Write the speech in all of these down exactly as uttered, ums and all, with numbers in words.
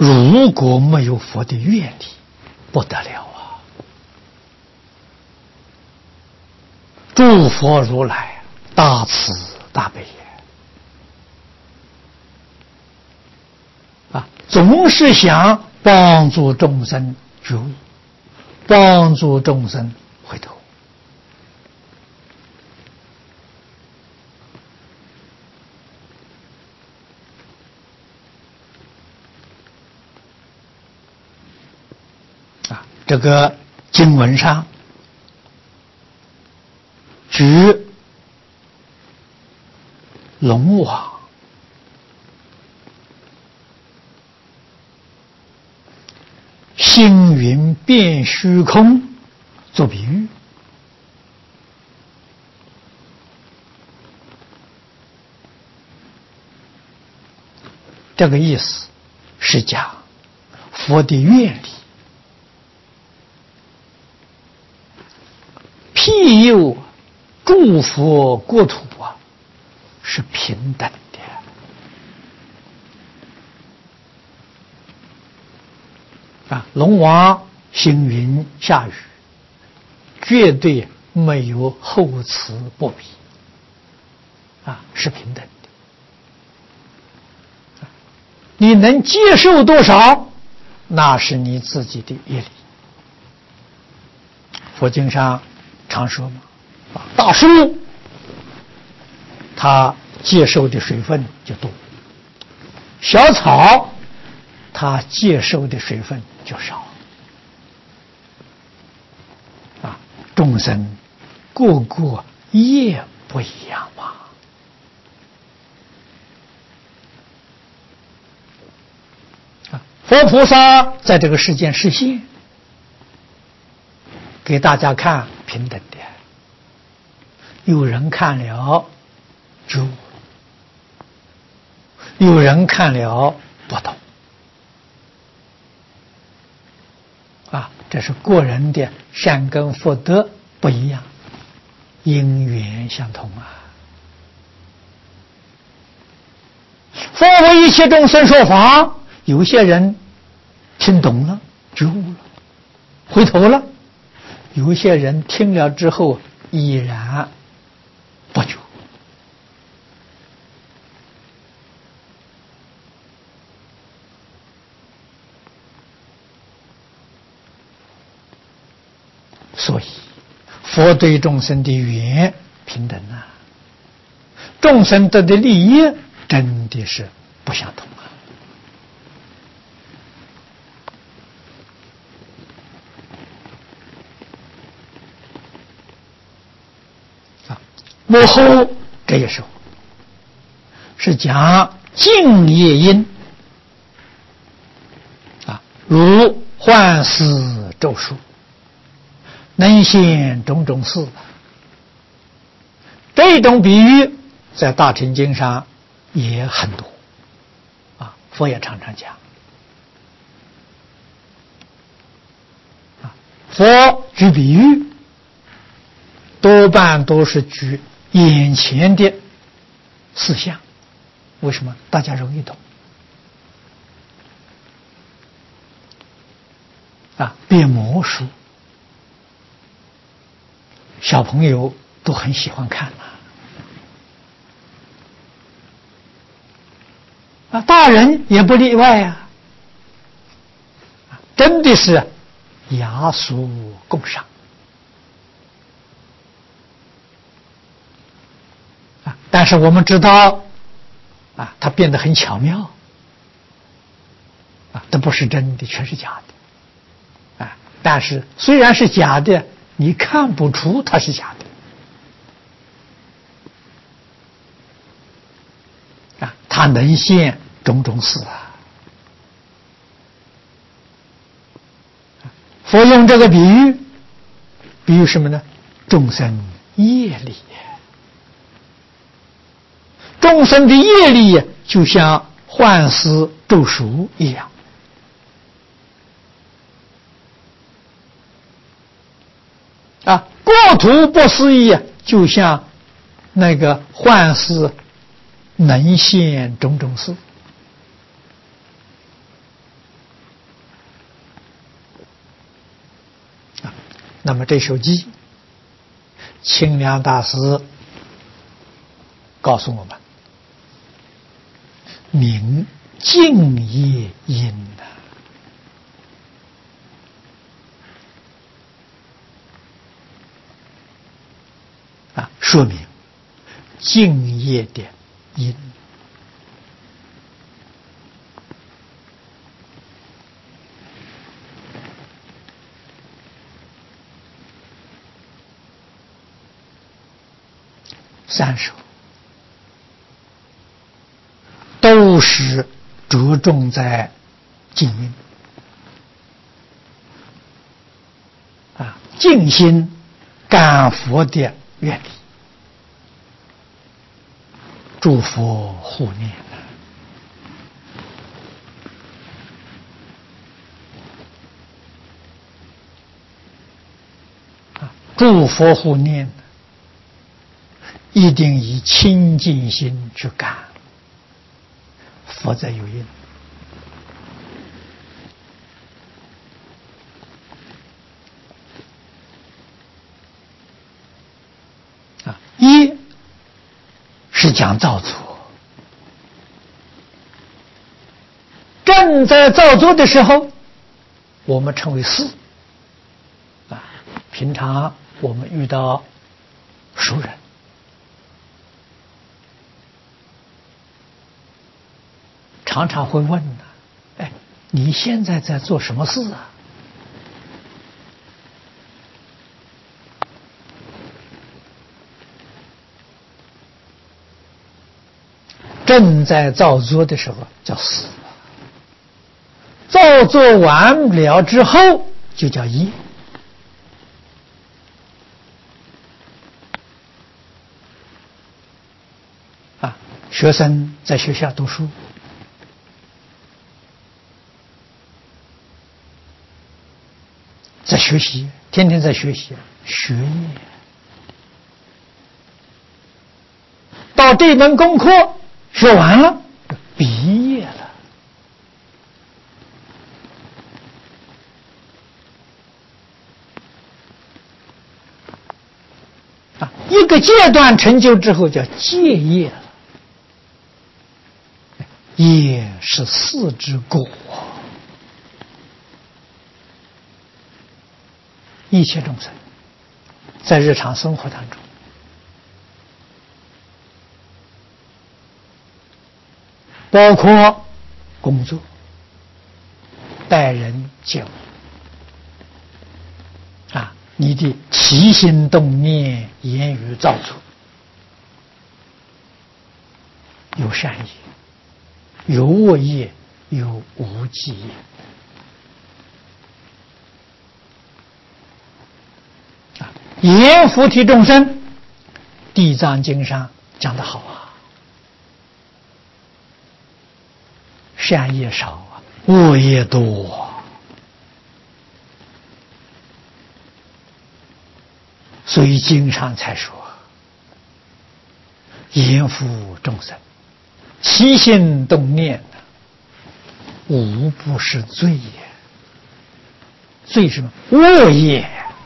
如果没有佛的愿力，不得了啊！诸佛如来大慈大悲啊，总是想帮助众生觉悟，帮助众生回头。啊，这个经文上举龙王星云变虚空做比喻，这个意思是讲佛的愿力庇佑诸佛国土啊，是平等的。啊，龙王星云下雨，绝对没有厚此薄彼，啊，是平等的。你能接受多少，那是你自己的业力。佛经上常说嘛，大树它接受的水分就多，小草它接受的水分就少。啊，众生个个业不一样嘛。啊，佛菩萨在这个世间示现，给大家看平等的，有人看了就，有人看了不懂。啊，这是个人的善根福德不一样，因缘相同啊。佛为一切众生说法，有些人听懂了觉悟了，回头了；有些人听了之后依然不觉。所以佛对众生的缘平等啊，众生得的利益真的是不相同啊。啊，幕后这一首是讲净业因啊，如幻思咒术，能现种种事。这种比喻在大乘经上也很多啊，佛也常常讲啊。佛举比喻多半都是举眼前的事项，为什么？大家容易懂啊。变魔术小朋友都很喜欢看啊，啊，大人也不例外啊，真的是雅俗共赏啊。但是我们知道啊，它变得很巧妙啊，这不是真的，全是假的啊。但是虽然是假的，你看不出它是假的啊，它能现种种事啊。佛用这个比喻，比喻什么呢？众生业力，众生的业力就像幻思咒术一样啊，国土不思议，就像那个幻思能现种种事那么这首偈，清凉大师告诉我们：明净业因呐。啊，说明净业的因。三首都是着重在静音啊，静心感佛的原理，诸佛护念啊，诸佛护念一定以清净心去感，佛在有因。啊，一是讲造作，正在造作的时候，我们称为事。啊，平常我们遇到熟人，常常会问呢，哎，你现在在做什么事啊？正在造作的时候叫事，造作完了之后就叫业。啊，学生在学校读书，在学习，天天在学习，学业。到这门功课学完了，毕业了。啊，一个阶段成就之后叫结业了。业是事之果。一切众生在日常生活当中，包括工作、待人接物啊，你的起心动念、言语造作，有善业，有恶业，有无记业。言菩提众生，地藏经上讲得好啊，善业少啊，恶业多啊，所以经上才说，言菩众生起心动念，无不是罪也。罪什么？恶业。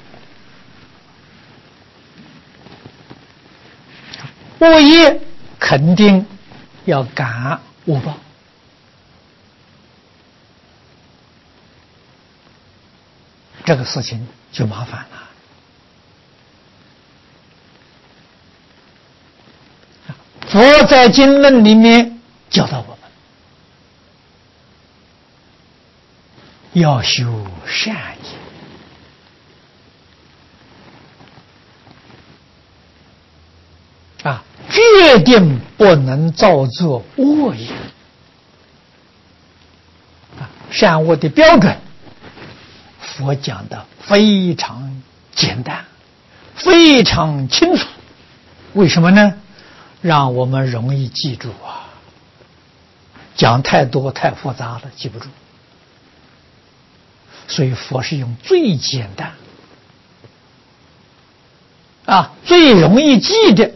恶业肯定要感恶报，这个事情就麻烦了。佛在经论里面教导我们，要修善业，啊，决定不能造作恶业。啊，善恶的标准，佛讲的非常简单，非常清楚。为什么呢？让我们容易记住啊。讲太多太复杂了，记不住。所以佛是用最简单啊，最容易记的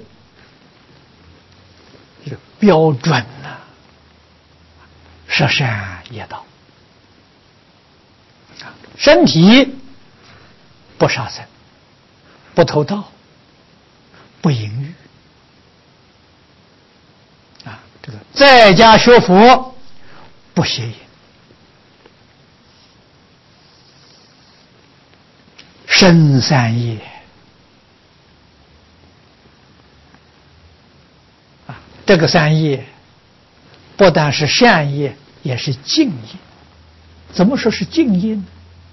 这个标准呢，摄善业道。身体不杀生，不偷盗，不淫欲。啊，这个在家学佛，不邪淫。深三业啊，这个三业不但是善业，也是净业。怎么说是净业呢？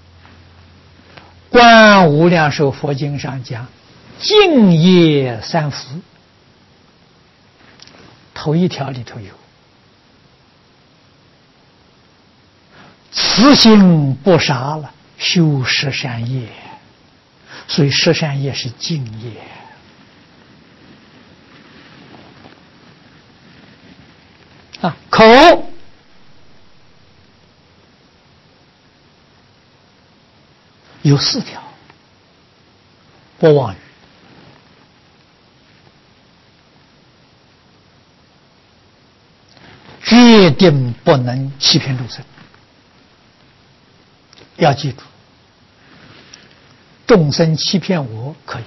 观无量寿佛经上讲，净业三福，头一条里头有慈心不杀了，修十善业。所以十善业是净业啊，口有四条，不妄语，决定不能欺骗众生。要记住，众生欺骗我可以，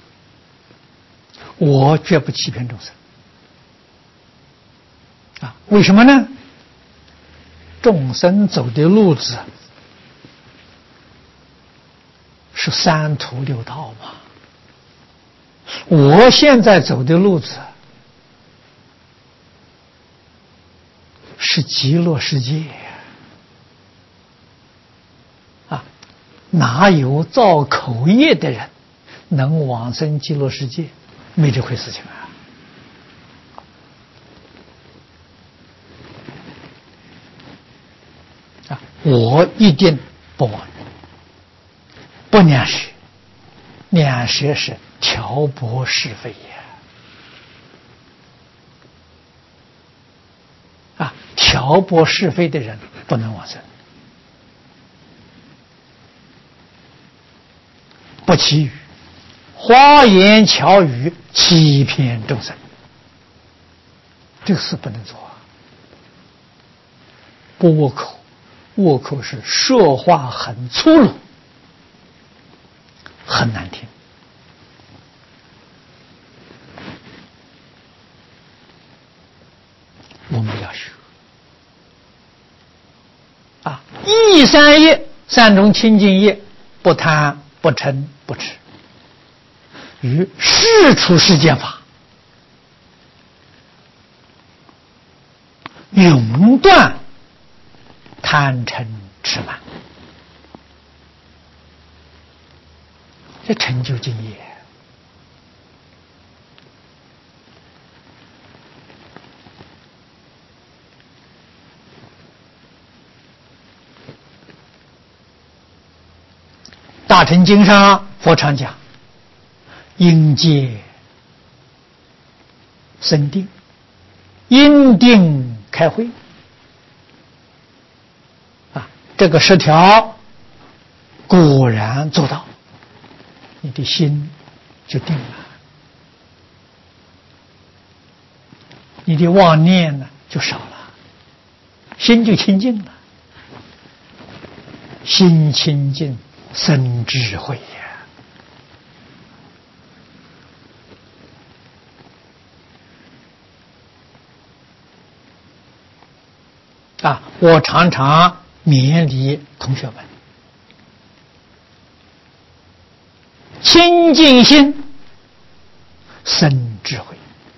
我绝不欺骗众生啊！为什么呢？众生走的路子是三途六道嘛，我现在走的路子是极乐世界啊！哪有造口业的人能往生极乐世界？没这回事情啊！啊，我一定不妄语，不念舌，念舌是挑拨是非也啊！挑拨是非的人不能往生。不绮语，花言巧语欺骗众生，这个事不能做啊！不握口，握口是说话很粗鲁，很难听。我们要学啊！一三业，三种清净业，不贪、不嗔、不痴，与世出世间法永断贪嗔痴慢，这成就净业。大乘经上佛常讲，因戒生定，因定开慧啊，这个十条果然做到，你的心就定了，你的妄念呢就少了，心就清净了，心清净生智慧呀！啊，我常常勉励同学们，清净心生智慧。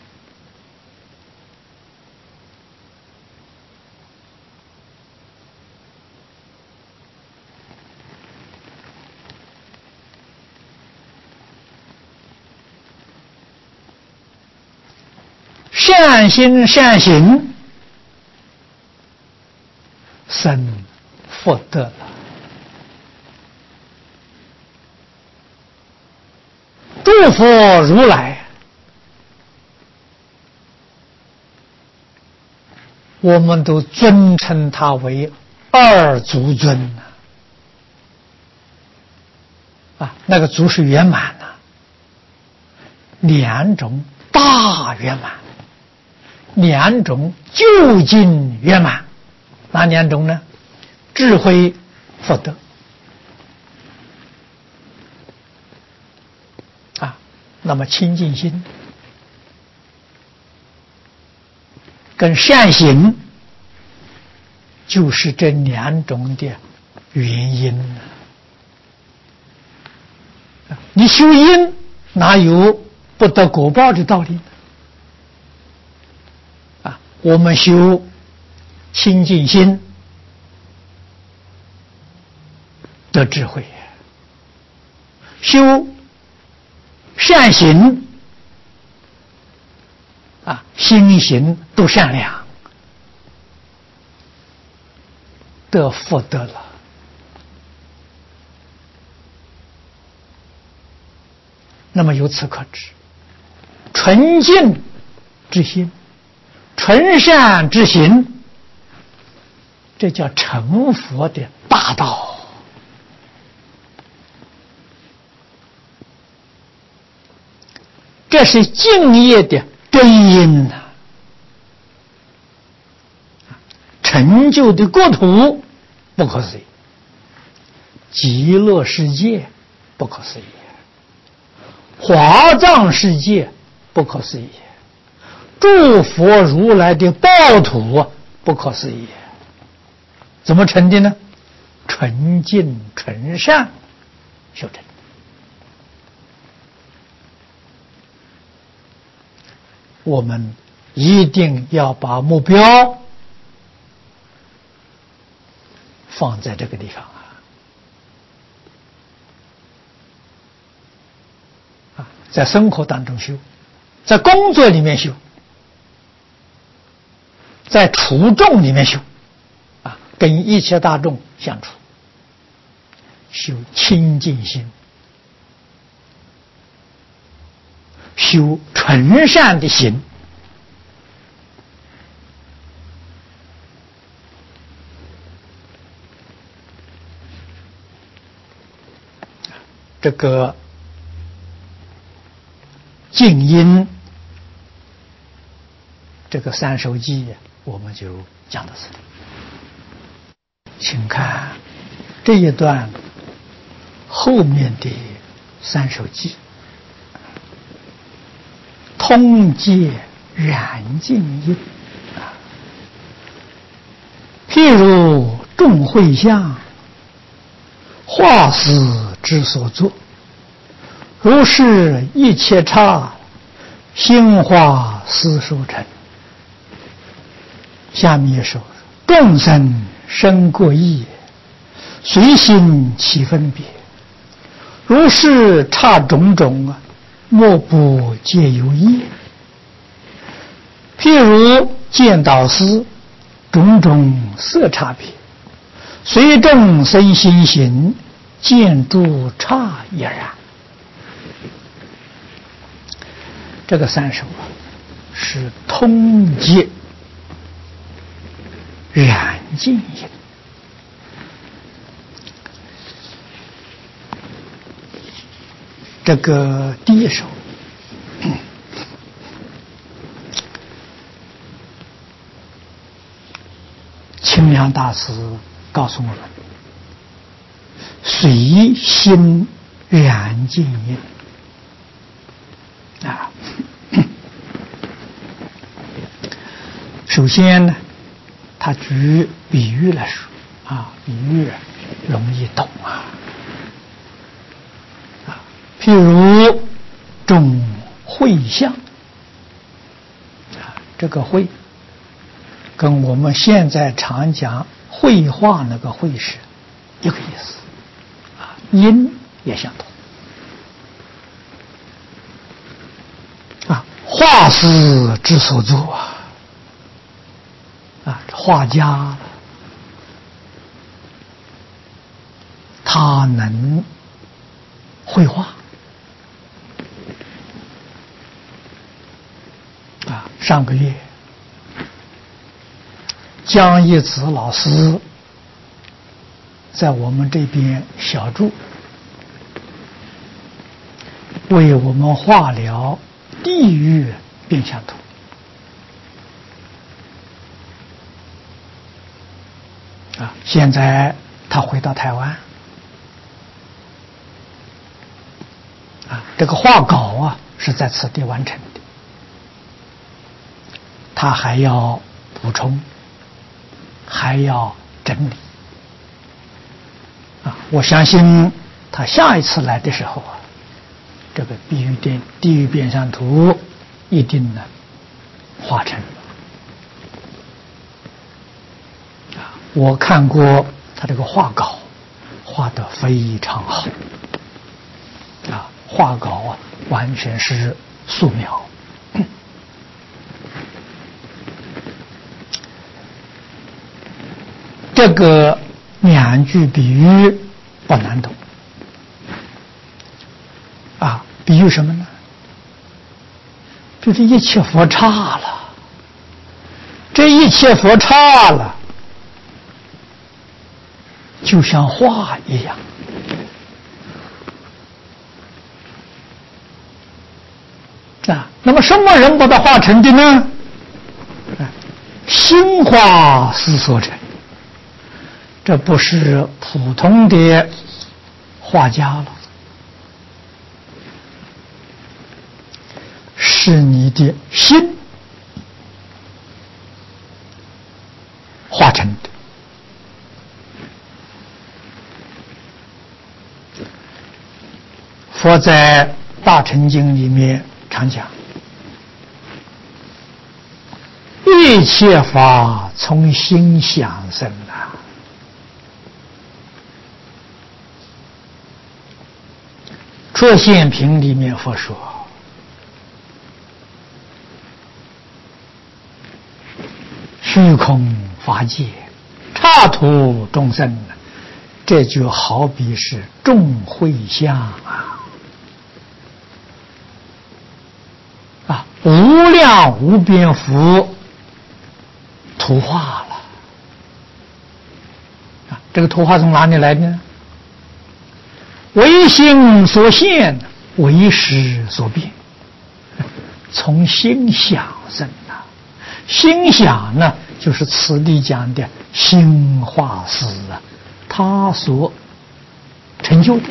善心善行生福德了，诸佛如来，我们都尊称他为二足尊呐、啊，啊，那个足是圆满呐、啊，两种大圆满。两种究竟圆满，哪两种呢？智慧、福德。 那么清净心跟善行就是这两种的原因。你修因哪有不得果报的道理呢？啊，我们修清净心得智慧，修善行啊，心行都善良，得福德了。那么由此可知，纯净之心，纯善之行，这叫成佛的大道。这是敬业的真因呐、啊，成就的国土不可思议，极乐世界不可思议，华藏世界不可思议，诸佛如来的报土不可思议。怎么成的呢？纯净纯善修成。我们一定要把目标放在这个地方啊！在生活当中修，在工作里面修，在处众里面修啊，跟一切大众相处，修清净心，修纯善的行。这个静音这个三首偈我们就讲到这里。请看这一段后面的三首偈，通界染净音，譬如众会相，化思之所作，如是一切刹，心化思受成。下面一首，众生生过异，随心起分别，如是刹种种啊，莫不皆有业。譬如见导师，种种色差别，随众生心行，见诸刹也然。这个三首啊，是通界染净音。这个第一首，清凉大师告诉我们，随心染净音啊。首先呢，他举比喻来说啊，比喻容易懂啊。啊，譬如众会相啊，这个会跟我们现在常讲绘画那个会是一个意思啊，音也相同啊。画师之所作啊。啊，画家他能绘画啊。上个月江一子老师在我们这边小住，为我们画了地狱变相图。啊，现在他回到台湾，啊，这个画稿啊是在此地完成的，他还要补充，还要整理啊！我相信他下一次来的时候啊，这个地狱边地狱边上图一定呢画成啊！我看过他这个画稿，画得非常好啊！画稿啊，完全是素描。这个两句比喻不难懂啊！比喻什么呢？就是一切佛刹了，这一切佛刹了，就像画一样。啊，那么什么人把它画成的呢？啊，心画师所成，这不是普通的画家了，是你的心画成的。佛在《大乘经》里面常讲，一切法从心想生啊。出现品里面佛说，虚空法界，刹土众生，这就好比是众会相啊。啊，无量无边幅图画了啊！这个图画从哪里来的呢？唯心所现，唯识所变，从心想生啊！心想呢，就是此地讲的心画师啊，他所成就的。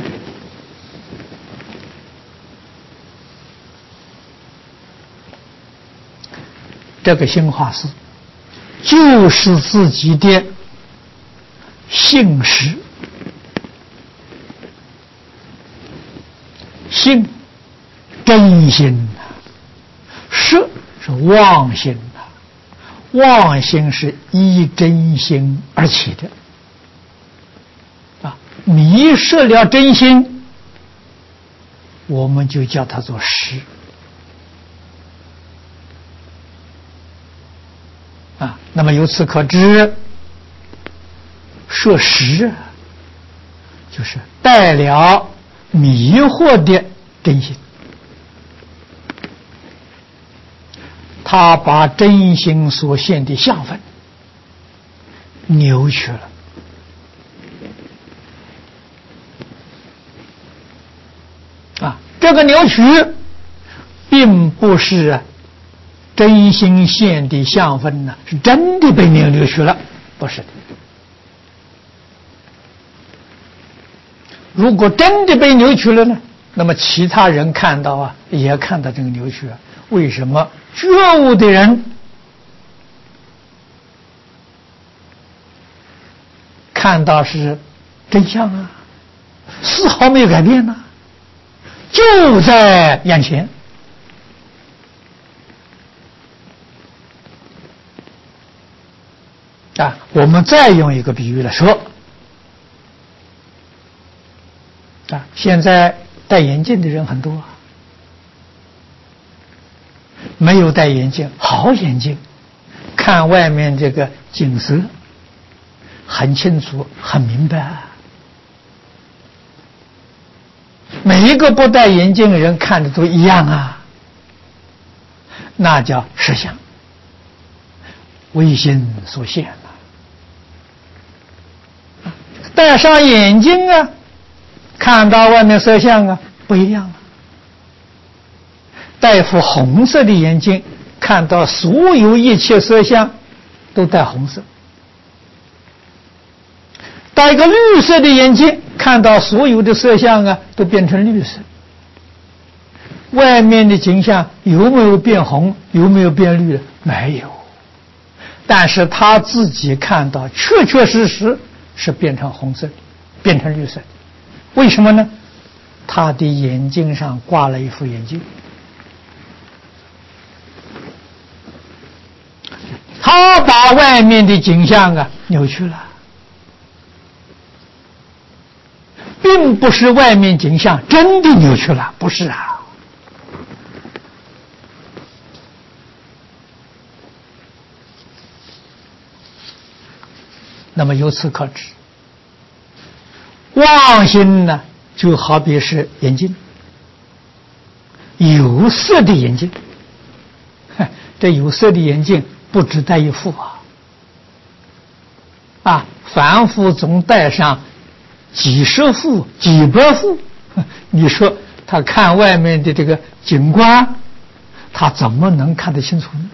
这个心画师就是自己的性识，性真心呐，识是妄心呐，妄心是依真心而起的啊，迷失了真心，我们就叫它做识。啊，那么由此可知，设识就是带了迷惑的真心，他把真心所现的相分扭曲了。啊，这个扭曲并不是真心现的相分呢，是真的被扭扭曲了，不是的。如果真的被扭曲了呢，那么其他人看到啊，也看到这个扭曲啊。为什么觉悟的人看到是真相啊，丝毫没有改变呢、啊，就在眼前。啊，我们再用一个比喻来说，啊，现在戴眼镜的人很多，没有戴眼镜，好眼镜，看外面这个景色很清楚，很明白。每一个不戴眼镜的人看的都一样啊，那叫实相，唯心所现了。戴上眼睛啊，看到外面色相啊，不一样了。戴副红色的眼镜，看到所有一切色相都带红色；戴一个绿色的眼镜，看到所有的色相啊都变成绿色。 外面的景象有没有变红，有没有变绿？没有。但是他自己看到，确确实实是变成红色的，变成绿色的。为什么呢？他的眼睛上挂了一副眼镜，他把外面的景象啊扭曲了，并不是外面景象真的扭曲了，不是啊。那么由此可知，妄心呢，就好比是眼镜，有色的眼镜。这有色的眼镜不只戴一副啊，啊，凡夫总戴上几十副、几百副，你说他看外面的这个景观，他怎么能看得清楚呢？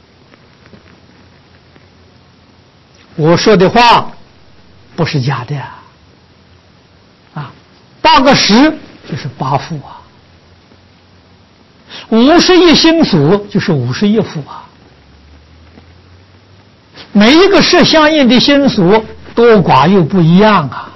我说的话不是假的呀，啊，八个十就是八副啊，五十一星宿就是五十一副啊，每一个是相应的星宿多寡又不一样啊，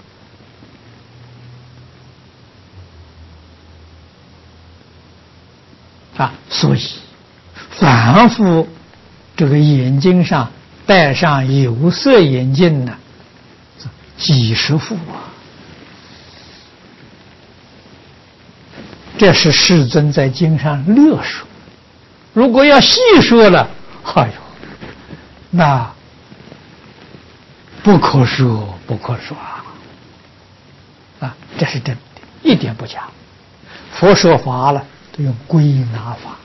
啊，所以凡夫这个眼睛上戴上有色眼镜呢，几十副啊！这是世尊在经上略说，如果要细说了，哎呦，那不可说，不可说啊！啊，这是真的，一点不假。佛说法了，都用归纳法。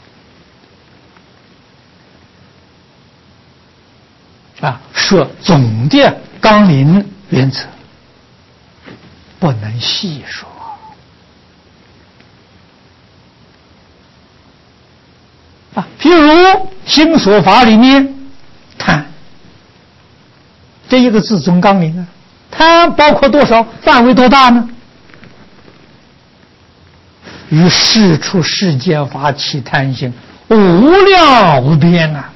啊，说总的纲领原则，不能细说。啊，譬如心所法里面，贪这一个字总纲领啊，贪包括多少，范围多大呢？与世出世间法起贪心，无量无边啊！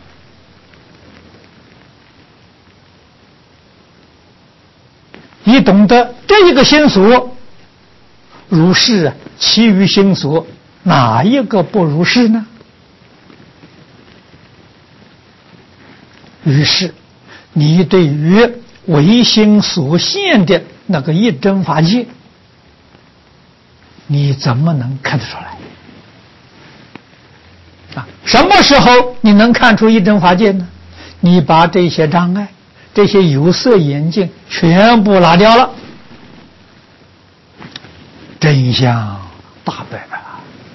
你懂得这一个心所如是啊，其余心所哪一个不如是呢？于是你对于唯心所现的那个一真法界，你怎么能看得出来啊？什么时候你能看出一真法界呢？你把这些障碍，这些有色眼镜全部拿掉了，真相大白了，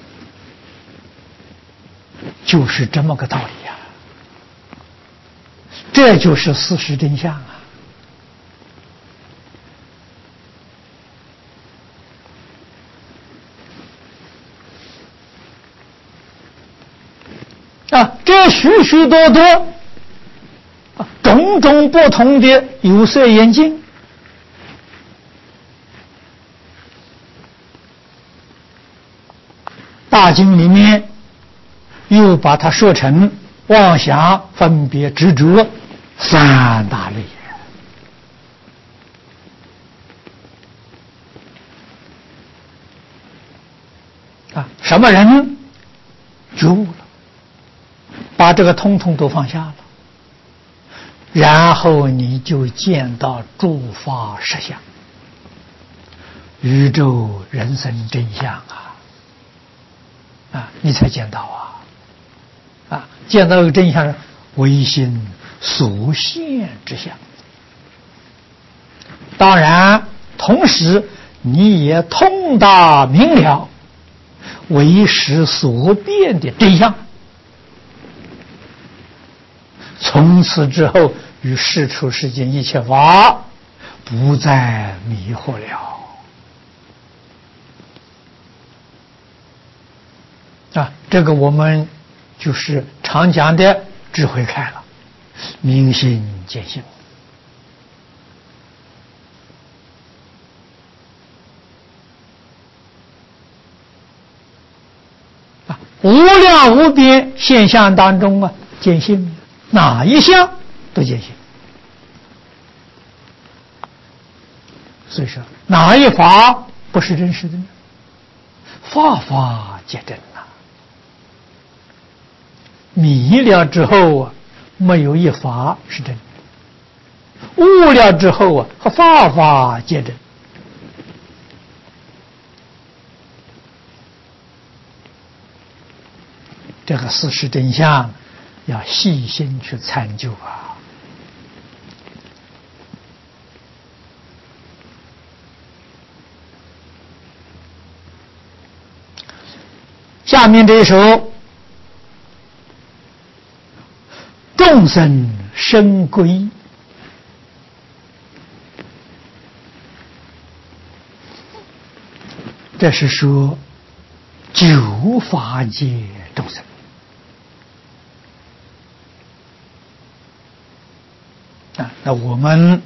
就是这么个道理呀、啊！这就是事实真相啊！啊，这许许多多、啊、种种不同的有色眼镜，大经里面又把它说成妄想、分别、执着三大类。啊，什么人觉悟了，把这个通通都放下了，然后你就见到诸法实相，宇宙人生真相啊！啊，你才见到啊！啊，见到这个真相，唯心所现之相。当然，同时你也通达明了唯识所变的真相，从此之后与世出世间一切法不再迷惑了。啊，这个我们就是常讲的智慧开了，明心见性。 无量无边现象当中啊，见性，哪一项都见性。所以说，哪一法不是真实的呢？法法皆真呐、啊！迷了之后啊，没有一法是真的；悟了之后啊，和法法皆真。这个事实真相，要细心去参究啊。下面这一首，众生深归，这是说九法界众生。啊，那我们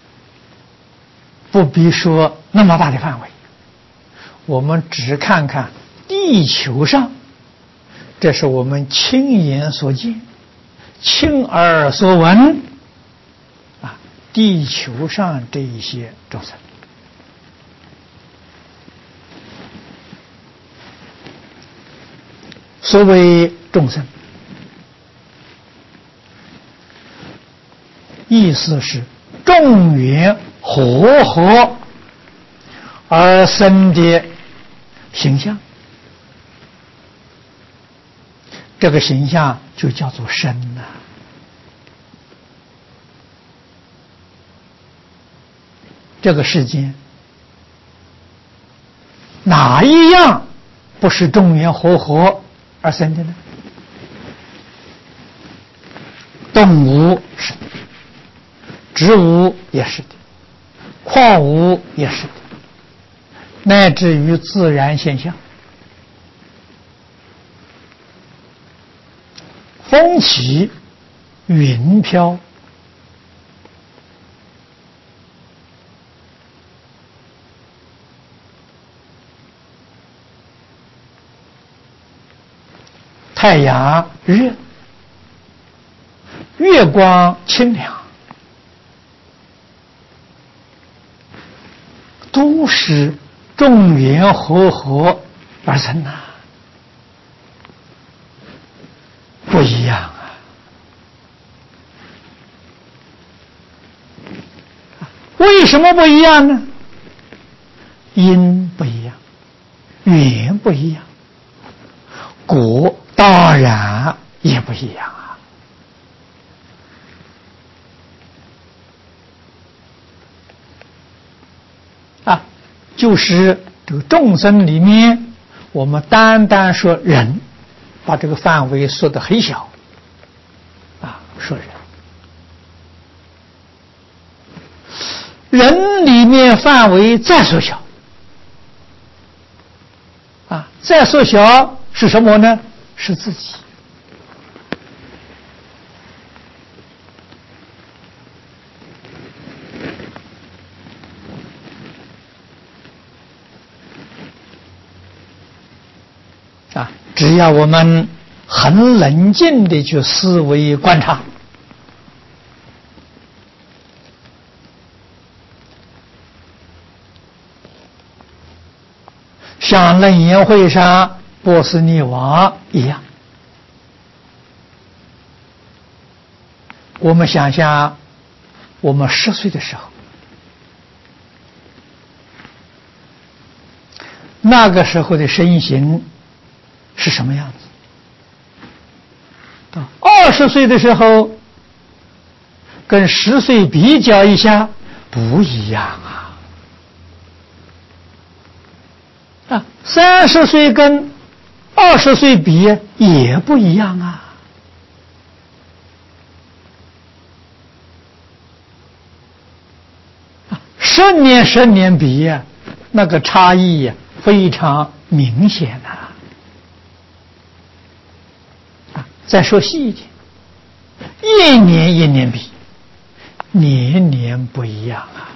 不必说那么大的范围，我们只看看地球上，这是我们亲眼所见、亲耳所闻啊，地球上这一些众生。所谓众生，意思是众缘和合而生的形象，这个形象就叫做身呐、啊。这个世间哪一样不是众缘和合而生的呢？动物是的，植物也是的，矿物也是的，乃至于自然现象，风起云飘，太阳热，月光清凉，都是众缘和合而成呐、啊，不一样啊！为什么不一样呢？因不一样，缘不一样，果当然也不一样啊！啊，就是这个众生里面，我们单单说人，把这个范围缩得很小，啊，说人，人里面范围再缩小，啊，再缩小是什么呢？是自己。啊，只要我们很冷静地去思维观察，像楞严会上波斯匿王一样，我们想想我们十岁的时候，那个时候的身形是什么样子？到二十岁的时候，跟十岁比较一下，不一样啊！啊，三十岁跟二十岁比也不一样啊！啊，十年十年比，那个差异非常明显呐、啊。再说细一点，一年一年比，年年不一样啊！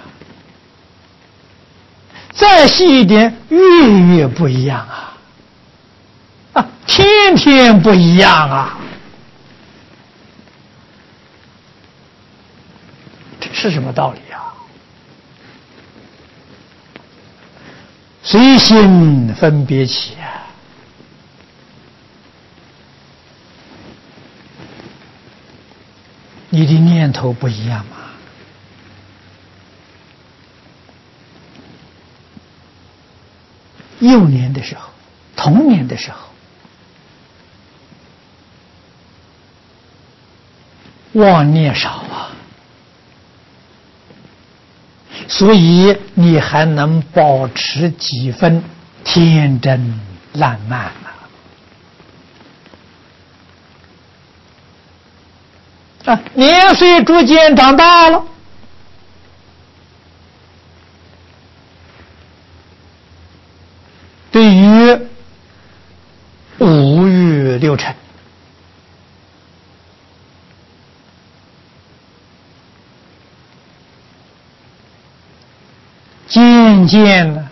再细一点，月月不一样啊！啊，天天不一样啊！这是什么道理啊？随心分别起啊！你的念头不一样吗？幼年的时候，童年的时候，妄念少啊，所以你还能保持几分天真烂漫啊！啊，年岁逐渐长大了，对于五欲六尘，渐渐的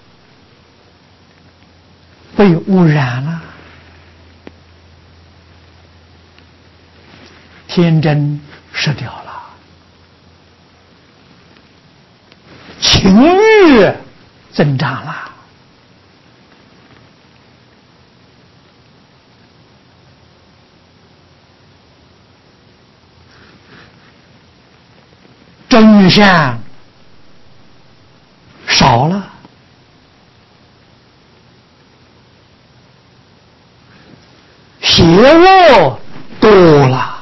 被污染了，天真失掉了，情欲增长了。真善少了，邪恶多了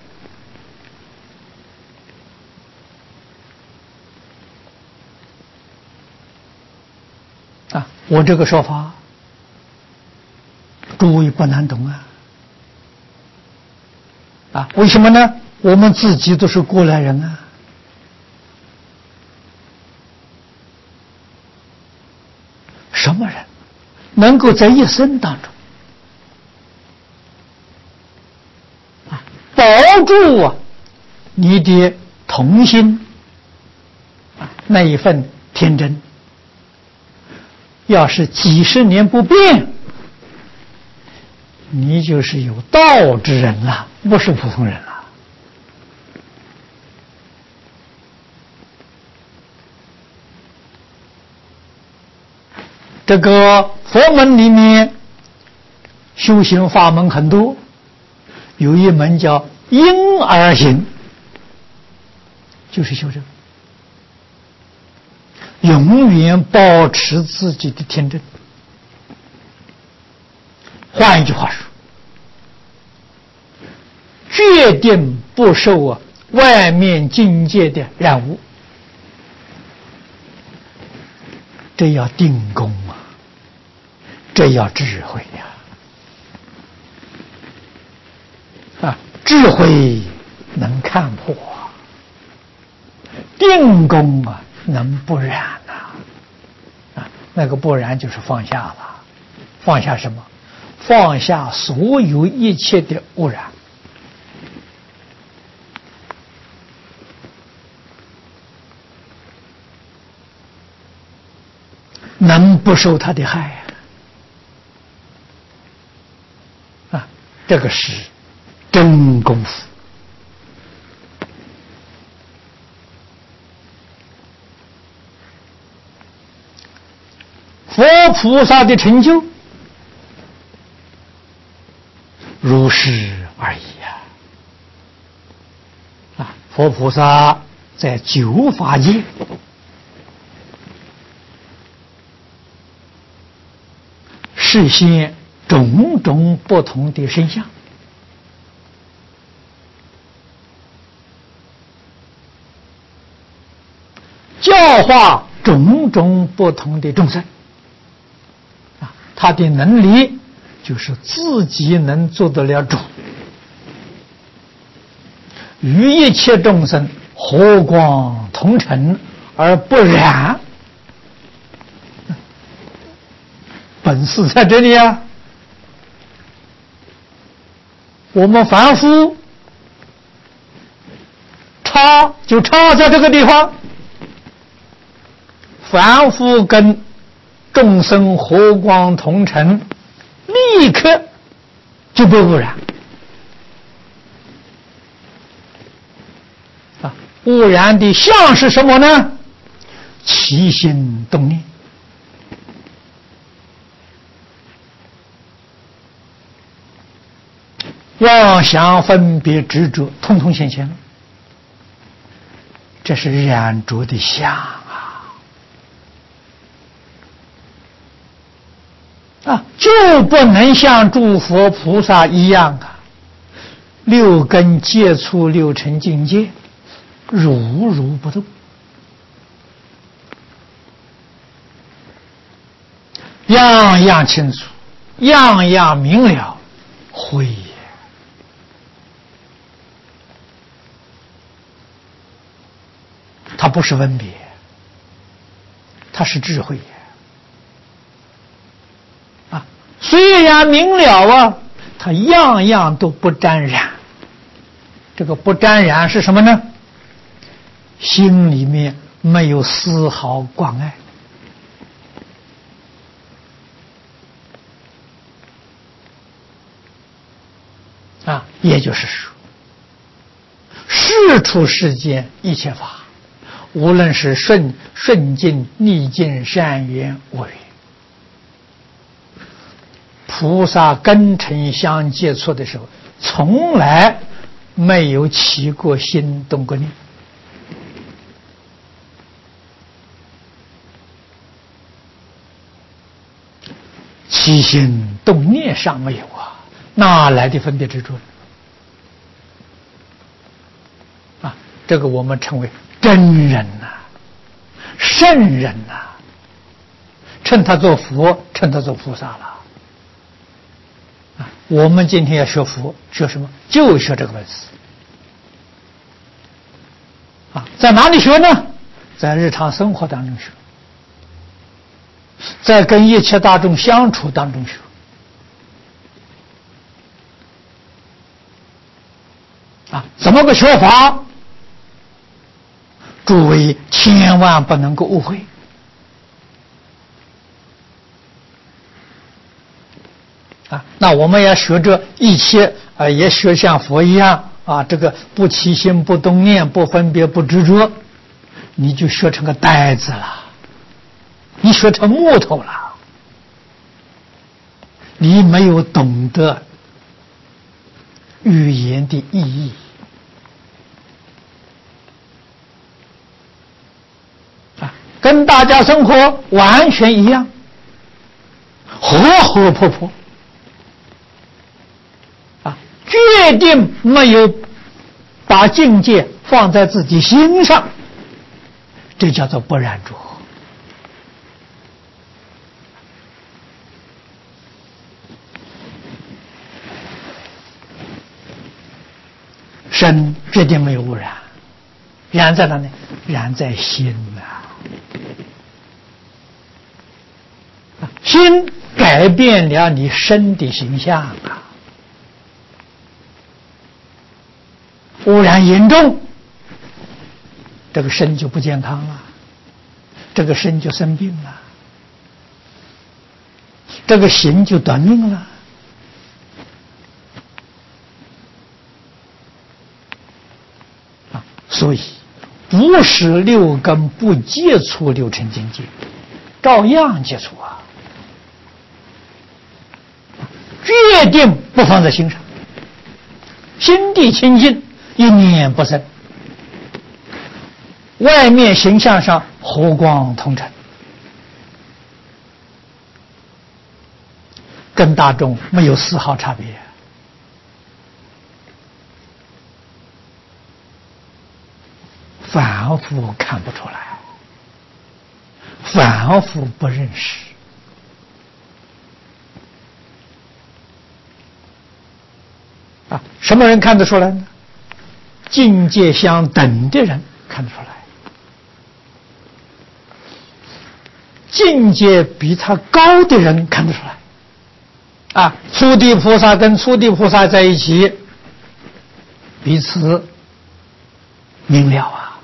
啊！我这个说法，诸位不难懂啊！啊，为什么呢？我们自己都是过来人啊！什么人能够在一生当中啊保住啊你的童心啊那一份天真？要是几十年不变，你就是有道之人了，不是普通人了。这个佛门里面修行法门很多，有一门叫婴儿行，就是修这个，永远保持自己的天真。换一句话说，决定不受啊外面境界的染污。这要定功啊，这要智慧呀！啊，智慧能看破，定功啊能不染啊！啊，那个不染就是放下了，放下什么？放下所有一切的污染。能不受他的害啊？啊，这个是真功夫。佛菩萨的成就如是而已啊！啊，佛菩萨在九法界示现种种不同的身相，教化种种不同的众生啊，他的能力就是自己能做得了主，与一切众生和光同尘而不染。本事在这里啊！我们凡夫差就差在这个地方，凡夫跟众生和光同尘，立刻就被污染。啊，污染的相是什么呢？起心动念。妄想分别执着通通现前了，这是染着的相啊！啊，就不能像诸佛菩萨一样啊，六根接触六尘境界，如如不动，样样清楚，样样明了，慧也。它不是分别，它是智慧啊！虽然明了啊，它样样都不沾染。这个不沾染是什么呢？心里面没有丝毫挂碍啊！也就是说，事出世间一切法，无论是顺顺境、逆境、善缘、恶缘，菩萨根尘相接触的时候，从来没有起过心动过念。起心动念上没有啊，哪来的分别执着呢？啊，这个我们称为真人呐、啊，圣人呐、啊，称他做佛，称他做菩萨了。啊，我们今天要学佛，学什么？就学这个本事。啊，在哪里学呢？在日常生活当中学，在跟一切大众相处当中学。啊，怎么个学法？诸位千万不能够误会。啊，那我们要学这一切啊，也学像佛一样啊，这个不起心、不动念、不分别、不执着，你就学成个呆子了，你学成木头了，你没有懂得语言的意义。啊，跟大家生活完全一样，活活泼泼。决定没有把境界放在自己心上，这叫做不染着。身决定没有污染，染在哪里？染在心啊！心改变了你身的形象啊！污染严重，这个身就不健康了，这个身就生病了，这个行就短命了。啊，所以不是六根不接触六尘境界，照样接触啊，决定不放在心上，心地清净，一念不生，外面形象上和光同尘，跟大众没有丝毫差别。凡夫看不出来，凡夫不认识。啊，什么人看得出来呢？境界相等的人看得出来，境界比他高的人看得出来。啊，初地菩萨跟初地菩萨在一起，彼此明了啊！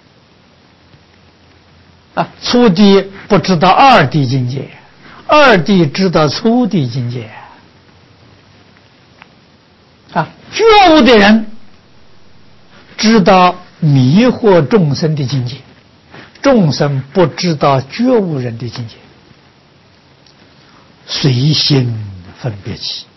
啊，初地不知道二地境界，二地知道初地境界。 觉悟的人知道迷惑众生的境界，众生不知道觉悟人的境界，随心分别起。